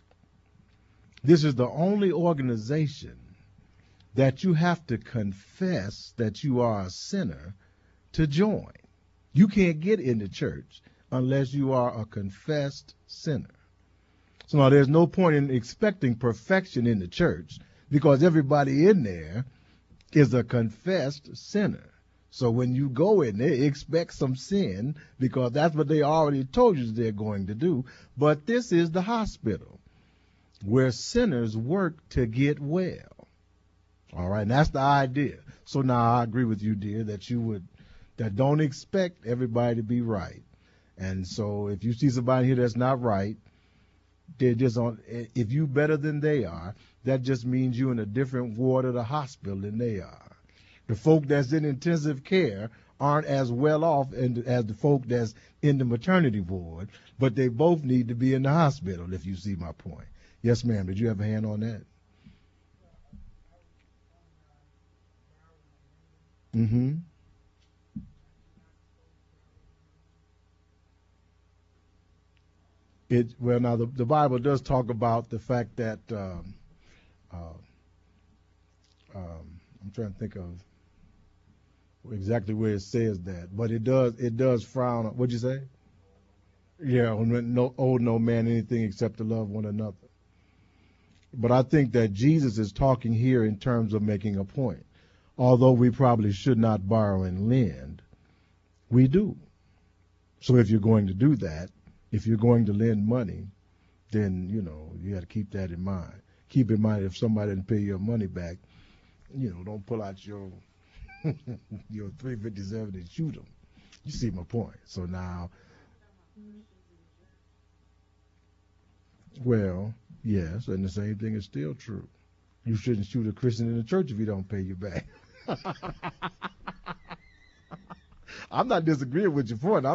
This is the only organization that you have to confess that you are a sinner to join. You can't get into church unless you are a confessed sinner. So now there's no point in expecting perfection in the church, because everybody in there is a confessed sinner. So when you go in there, expect some sin, because that's what they already told you they're going to do. But this is the hospital where sinners work to get well. All right, and that's the idea. So now I agree with you, dear, that don't expect everybody to be right. And so if you see somebody here that's not right, they're just on. If you better than they are, that just means you're in a different ward of the hospital than they are. The folk that's in intensive care aren't as well off as the folk that's in the maternity ward, but they both need to be in the hospital, if you see my point. Yes, ma'am. Did you have a hand on that? Mm-hmm. Well, now the Bible does talk about the fact that I'm trying to think of exactly where it says that, but it does frown on. What'd you say? Yeah, no owe no man anything except to love one another. But I think that Jesus is talking here in terms of making a point. Although we probably should not borrow and lend, we do. So if you're going to do that, if you're going to lend money, then you got to keep that in mind. Keep in mind if somebody didn't pay your money back, don't pull out your your 357 and shoot them. You see my point. So now, well, yes, and the same thing is still true. You shouldn't shoot a Christian in the church if he don't pay you back. I'm not disagreeing with your point.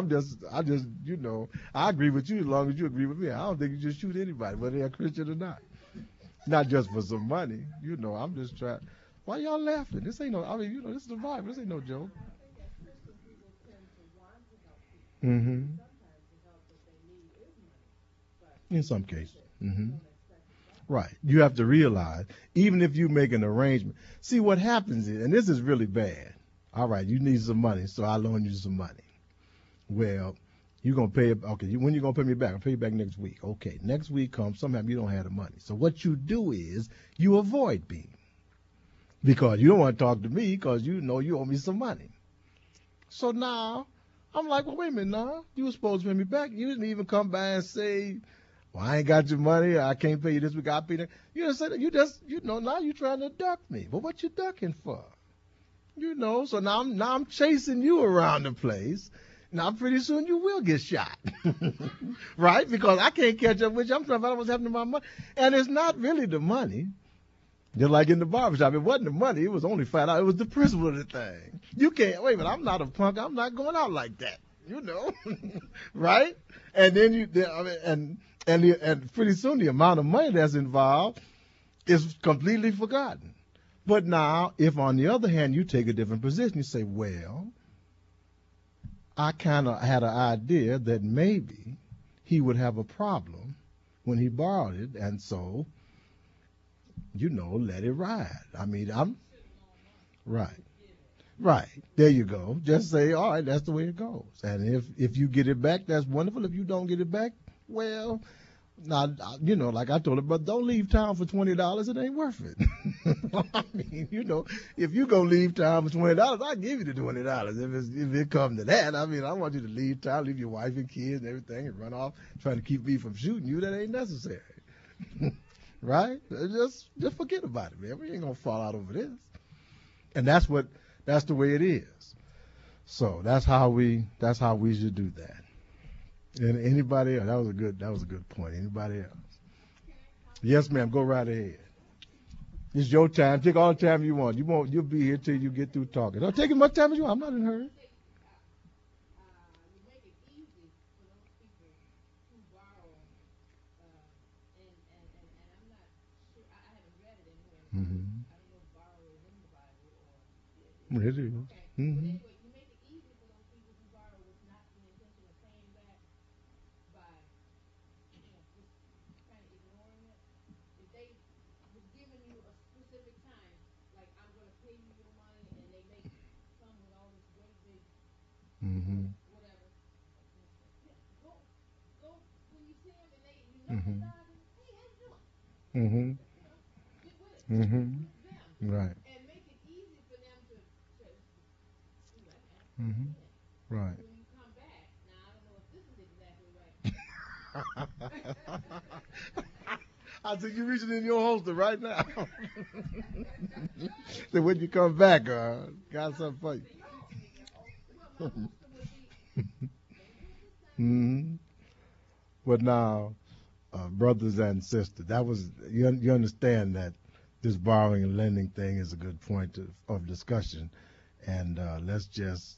I agree with you as long as you agree with me. I don't think you just shoot anybody, whether they're Christian or not. Not just for some money. I'm just trying. Why y'all laughing? This ain't no. I mean, this is the Bible. This ain't no joke. I think as Christians, we will tend to want to help people. Mm-hmm. Sometimes the help that they need is money, but In some we give cases. it. We Mm-hmm. don't expect it back. Right. You have to realize, even if you make an arrangement, see what happens is, and this is really bad. All right, you need some money, so I loan you some money. Well, you're gonna pay it. Okay, when you gonna pay me back? I'll pay you back next week. Okay, next week comes. Somehow you don't have the money. So what you do is you avoid me because you don't want to talk to me because you know you owe me some money. So now I'm like, well, wait a minute, now you were supposed to pay me back. You didn't even come by and say, well, I ain't got your money. I can't pay you this week. I'll pay you next. You didn't say that. You just, now you're trying to duck me. But what you ducking for? So now I'm chasing you around the place. Now pretty soon you will get shot, right? Because I can't catch up with you. I'm trying to find out what's happening to my money, and it's not really the money. Just like in the barbershop, it wasn't the money. It was only $5. It was the principle of the thing. You can't wait, but I'm not a punk. I'm not going out like that, right? And then and pretty soon the amount of money that's involved is completely forgotten. But now, if on the other hand you take a different position, you say, well, I kind of had an idea that maybe he would have a problem when he borrowed it, and so, let it ride. I mean, I'm right. Right. There you go. Just say, all right, that's the way it goes. And if you get it back, that's wonderful. If you don't get it back, well, now, like I told her, but don't leave town for $20. It ain't worth it. I mean, if you go leave town for $20, I'll give you the $20. If it comes to that, I mean, I want you to leave town, leave your wife and kids and everything, and run off trying to keep me from shooting you. That ain't necessary, right? Just forget about it, man. We ain't gonna fall out over this. And that's the way it is. So that's how we should do that. And anybody else? That was a good point. Anybody else? Yes, ma'am. Go right ahead. It's your time. Take all the time you want. You'll be here till you get through talking. Don't take as much time as you want. I'm not in a hurry. You make it easy for those people who borrow, and I'm not sure. I haven't read it anywhere. Mm-hmm. I don't know if borrow is in the Bible or. It is. Okay. But Mm-hmm. anyway, you make it easy for those people who borrow with not the intention of paying back by, just kind of ignoring it. If they was giving you a specific time, like I'm going to pay you your money, and they make come with all this great big Mm-hmm. whatever. Yeah, go when you see them and you know Mm-hmm. they're driving. Hey, how you doing? Mm-hmm. Get with it. Mm-hmm. With them, Right. and make it easy for them to shoot. I can ask them Mm-hmm. again. Right. When you come back, now I don't know if this is exactly right. I said you reaching in your holster right now. So when you come back, got something for you. Well, my holster would be. Don't do it this time. Mm-hmm. But now, brothers and sisters, that was you understand that this borrowing and lending thing is a good point of discussion, and let's just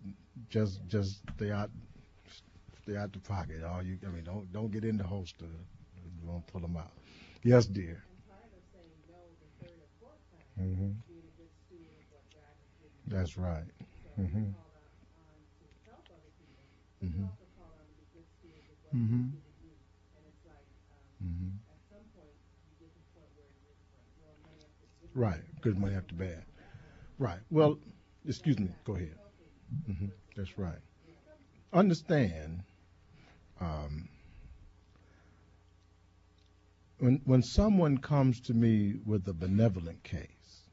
stay out the pocket. I mean, don't get in the holster. You won't pull them out. Yes, dear. And part of saying no the third or fourth time Mm-hmm. is being a good steward of what God has given you. That's right. So Mm-hmm. you're called on to help other people, but you're Mm-hmm. also called on to be good stewards of what Mm-hmm. He's given you. And it's like, Mm-hmm. at some point, you get to the point where it's like, well, money after good Right. Good money so after money bad. after bad. Right. Well, Excuse me. Go ahead. That's right. Understand, um, when someone comes to me with a benevolent case,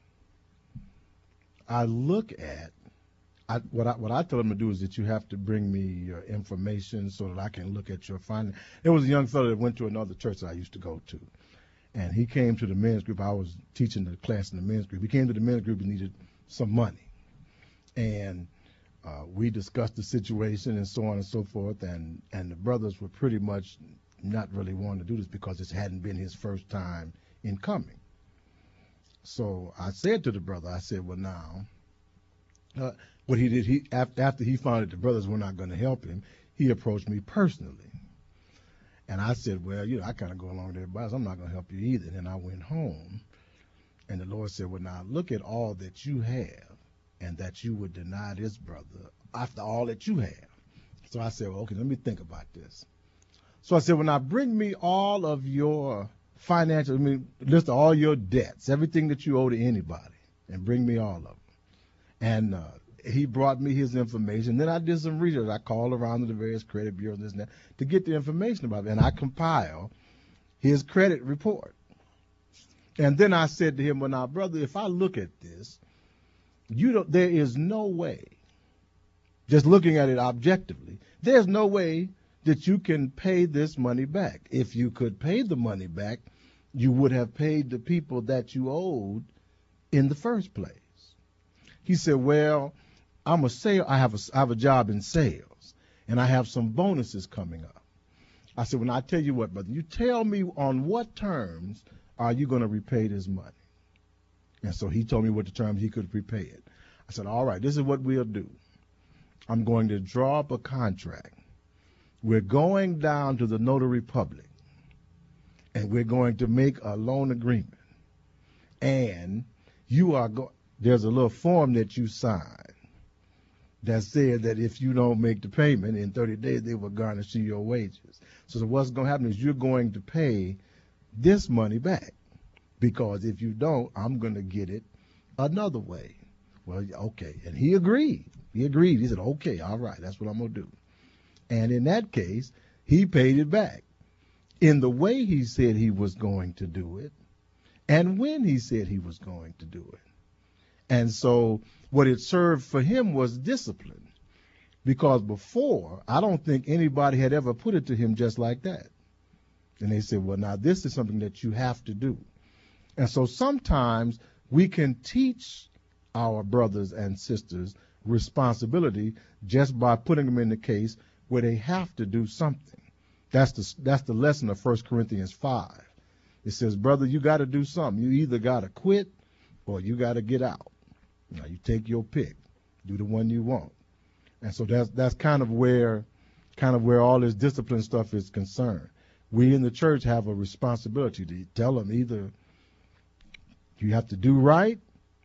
I look at what I tell them to do is that you have to bring me your information so that I can look at your findings. There was a young fellow that went to another church that I used to go to, and he came to the men's group. I was teaching the class in the men's group. He came to the men's group and needed some money, and we discussed the situation and so on and so forth. And the brothers were pretty much not really wanting to do this because this hadn't been his first time in coming. So I said to the brother, I said, well, now, what he did, after he found that the brothers were not going to help him, he approached me personally. And I said, well, I kind of go along with everybody, so I'm not going to help you either. And then I went home, and the Lord said, well, now look at all that you have, and that you would deny this brother after all that you have. So I said, well, okay, let me think about this. So I said, well, now bring me all of your financial, list of all your debts, everything that you owe to anybody, and bring me all of them. And he brought me his information. Then I did some research. I called around to the various credit bureaus and this and that to get the information about it. And I compiled his credit report. And then I said to him, well, now, brother, if I look at this, there is no way, just looking at it objectively, there's no way that you can pay this money back. If you could pay the money back, you would have paid the people that you owed in the first place. He said, well, I have a job in sales, and I have some bonuses coming up. I said, well, I tell you what, brother, you tell me on what terms are you going to repay this money? And so he told me what the terms he could repay it. I said, all right, this is what we'll do. I'm going to draw up a contract. We're going down to the notary public, and we're going to make a loan agreement. And there's a little form that you sign that said that if you don't make the payment in 30 days, they will garnish your wages. So what's going to happen is you're going to pay this money back, because if you don't, I'm going to get it another way. Well, okay. And he agreed. He said, okay, all right, that's what I'm going to do. And in that case, he paid it back in the way he said he was going to do it and when he said he was going to do it. And so what it served for him was discipline, because before, I don't think anybody had ever put it to him just like that. And they said, well, now this is something that you have to do. And so sometimes we can teach our brothers and sisters responsibility just by putting them in the case where they have to do something. That's the lesson of 1 Corinthians 5. It says, brother, you got to do something. You either got to quit or you got to get out. Now, you take your pick. Do the one you want. And so that's kind of where all this discipline stuff is concerned. We in the church have a responsibility to tell them either you have to do right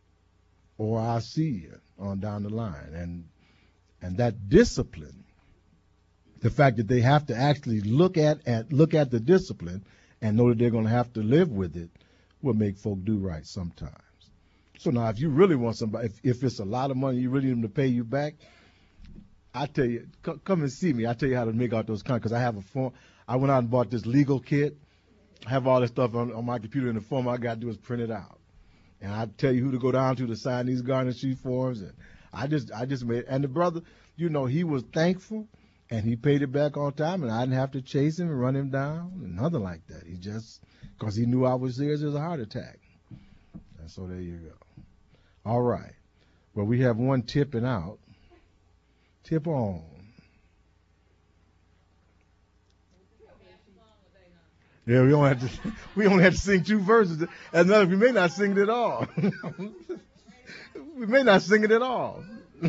or I'll see you on down the line. And that discipline, the fact that they have to actually look at the discipline and know that they're going to have to live with it, will make folk do right sometimes. So now, if you really want somebody, if it's a lot of money, you really need them to pay you back, I tell you, come and see me. I tell you how to make out those contracts, because I have a form. I went out and bought this legal kit. I have all this stuff on my computer in the form. All I got to do is print it out. And I tell you who to go down to sign these garnishee forms. And I just made, and the brother, he was thankful, and he paid it back on time, and I didn't have to chase him and run him down, and nothing like that. He just, because he knew I was serious as a heart attack. And so there you go. All right. Well, we have one tipping out. Tip on. Yeah, we only have to sing 2 verses. And we may not sing it at all. We may not sing it at all.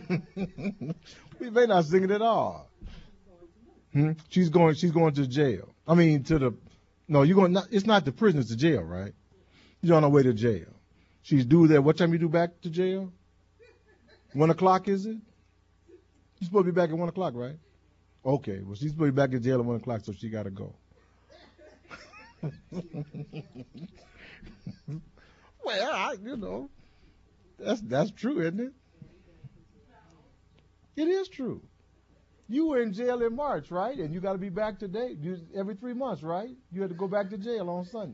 We may not sing it at all. She's going to jail. I mean, you're going. It's not the prison. It's the jail, right? You're on our way to jail. She's due there. What time you due back to jail? 1 o'clock, is it? You're supposed to be back at 1 o'clock, right? Okay. Well, she's supposed to be back in jail at 1 o'clock, so she got to go. Well, that's true, isn't it? It is true. You were in jail in March, right? And you got to be back today. Every 3 months, right? You had to go back to jail on Sunday.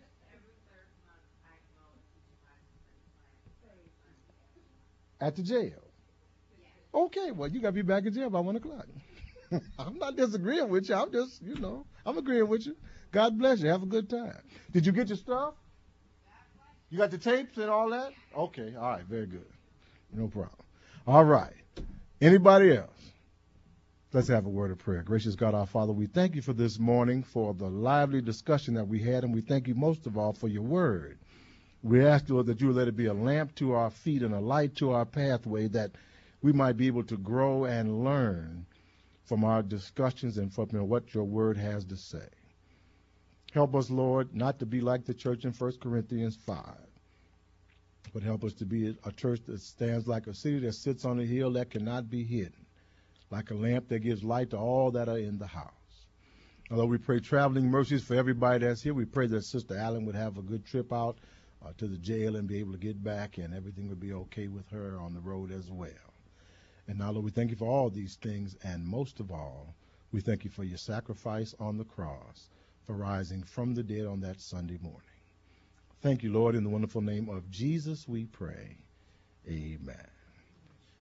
At the jail. Okay, well, you got to be back in jail by 1 o'clock. I'm not disagreeing with you. I'm just, I'm agreeing with you. God bless you. Have a good time. Did you get your stuff? You got the tapes and all that? Okay, all right, very good. No problem. All right. Anybody else? Let's have a word of prayer. Gracious God, our Father, we thank you for this morning, for the lively discussion that we had, and we thank you most of all for your word. We ask, Lord, that you would let it be a lamp to our feet and a light to our pathway, that we might be able to grow and learn from our discussions and from what your word has to say. Help us, Lord, not to be like the church in 1 Corinthians 5, but help us to be a church that stands like a city that sits on a hill that cannot be hidden, like a lamp that gives light to all that are in the house. Although we pray traveling mercies for everybody that's here, we pray that Sister Allen would have a good trip out to the jail and be able to get back, and everything would be okay with her on the road as well. And now, Lord, we thank you for all these things, and most of all, we thank you for your sacrifice on the cross, for rising from the dead on that Sunday morning. Thank you, Lord. In the wonderful name of Jesus we pray. Amen.